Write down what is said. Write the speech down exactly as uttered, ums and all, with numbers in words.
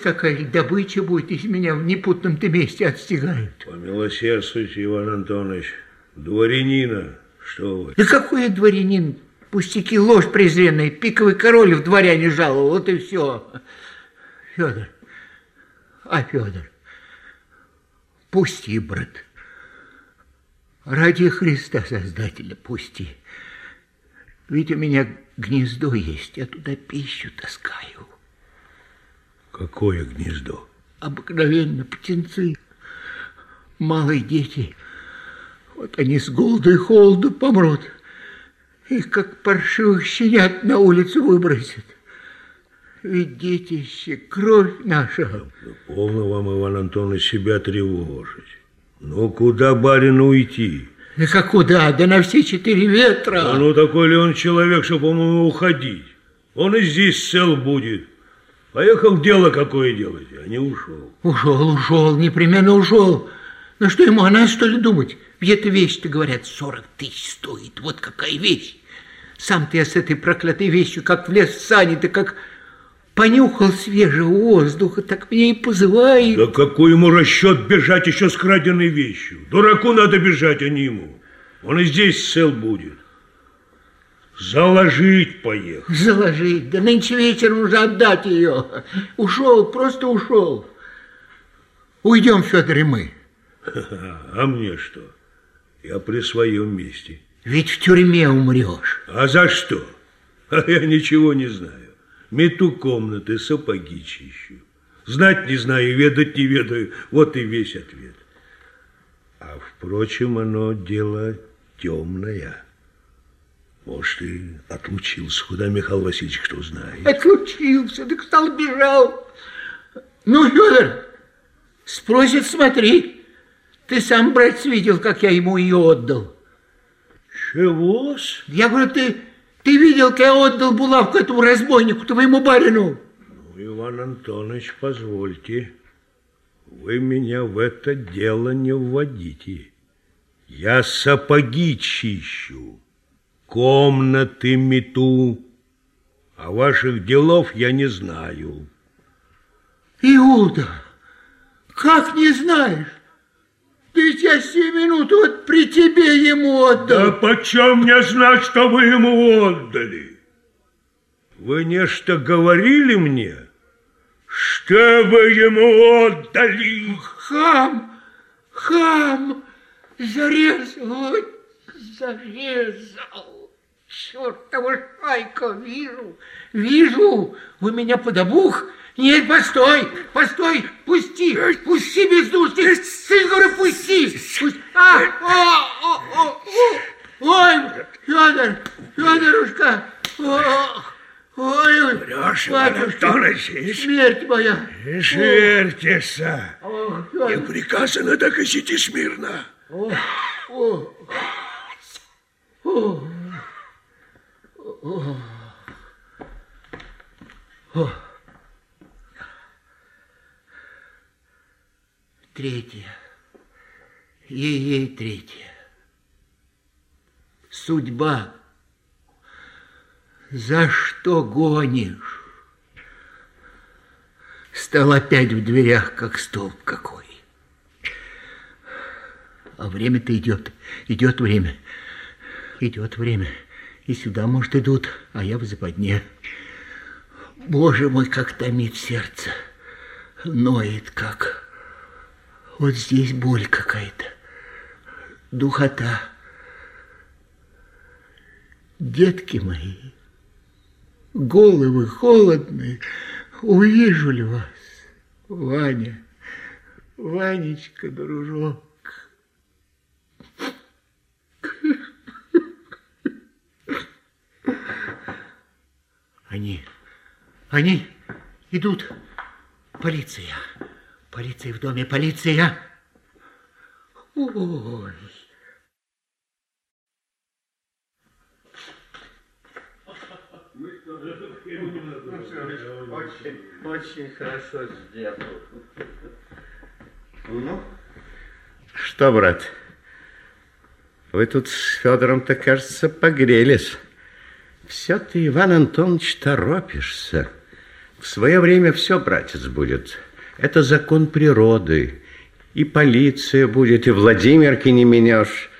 Какая добыча будет, если меня в непутном-то месте отстигают? Помилосердствуйте, Иван Антонович. Дворянина, что вы? Да какой я дворянин? Пустяки, ложь презренная. Пиковый король в дворяне жаловал, вот и все. Федор, а Федор, пусти, брат. Ради Христа Создателя пусти. Ведь у меня гнездо есть, я туда пищу таскаю. Какое гнездо? Обыкновенно птенцы, малые дети. Вот они с голоду и холоду помрут. Их, как паршивых щенят, на улицу выбросят. Ведь детище, кровь наша. Ну, полно вам, Иван Антонович, себя тревожить. Ну, куда барину уйти? Да как куда? Да на все четыре ветра. А ну, такой ли он человек, чтобы ему уходить? Он и здесь цел будет. Поехал дело какое делать, а не ушел. Ушел, ушел, непременно ушел. Ну что ему, о нас, что ли, думать? Ведь эта вещь-то, говорят, сорок тысяч стоит. Вот какая вещь. Сам-то я с этой проклятой вещью, как влез в сани-то, как понюхал свежего воздуха, так меня и позывает. Да какой ему расчет бежать еще с краденной вещью? Дураку надо бежать, а не ему. Он и здесь цел будет. Заложить поехал. Заложить? Да нынче вечером уже отдать ее. Ушел, просто ушел. Уйдем, Федор, и мы. А мне что? Я при своем месте. Ведь в тюрьме умрешь. А за что? А я ничего не знаю. Мету комнаты, сапоги чищу. Знать не знаю, ведать не ведаю. Вот и весь ответ. А впрочем, оно дело темное. Может, и отлучился. Куда Михаил Васильевич, кто знает. Отлучился, так стал бежал. Ну, Федор, спросит, смотри. Ты сам, братец, видел, как я ему ее отдал. Чего-с? Я говорю, ты, ты видел, как я отдал булавку этому разбойнику, твоему барину? Ну, Иван Антонович, позвольте. Вы меня в это дело не вводите. Я сапоги чищу. Комнаты мету, а ваших делов я не знаю. Иуда, как не знаешь? Ты ведь я сию минуту вот при тебе ему отдал. Да почем мне знать, что вы ему отдали? Вы нечто говорили мне? Что вы ему отдали? Хам, хам, зарезал, зарезал. Чертова шайка, вижу, вижу, у меня под обух. Нет, постой, постой, пусти, пусти, бездушный, ты, говорю, пусти. Пусти. А, о, о, о, о, ой, Федор, Федорушка, о, ой, Врешь, Иван Антонович, смерть моя. Жертеся. О, не приказано, так и сиди смирно. О, о, о, о, о. Третья. Ей-ей третья. Судьба. За что гонишь? Стал опять в дверях, как столб какой. А время-то идет. Идет время. Идет время. И сюда, может, идут, а я в западне. Боже мой, как томит сердце. Ноет как. Вот здесь боль какая-то. Духота. Детки мои, головы холодные, увижу ли вас, Ваня, Ванечка, дружок. Они, они идут. Полиция. Полиция в доме, полиция. Ой. Очень, очень хорошо сделал. Ну? Что, брат, вы тут с Федором-то, кажется, погрелись. Все ты, Иван Антонович, торопишься. В свое время все, братец, будет. Это закон природы. И полиция будет, и Владимирки не менешь.